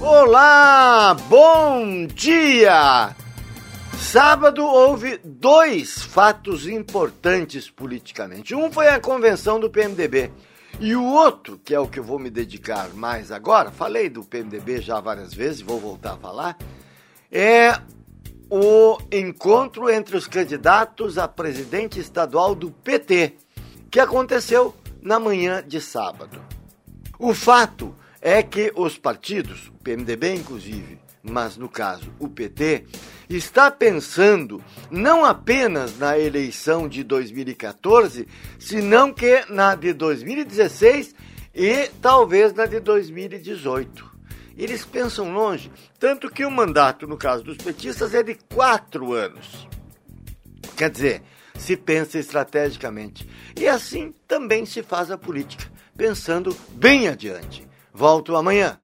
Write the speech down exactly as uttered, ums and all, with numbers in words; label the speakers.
Speaker 1: Olá, bom dia! Sábado houve dois fatos importantes politicamente. Um foi a convenção do P M D B e o outro, que é o que eu vou me dedicar mais agora, falei do P M D B já várias vezes, vou voltar a falar, é o encontro entre os candidatos a presidente estadual do P T, que aconteceu na manhã de sábado. O fato é que os partidos, o P M D B inclusive, mas no caso o P T, está pensando não apenas na eleição de dois mil e quatorze, senão que na de dois mil e dezesseis e talvez na de dois mil e dezoito. Eles pensam longe, tanto que o mandato, no caso dos petistas, é de quatro anos. Quer dizer, se pensa estrategicamente. E assim também se faz a política, pensando bem adiante. Volto amanhã.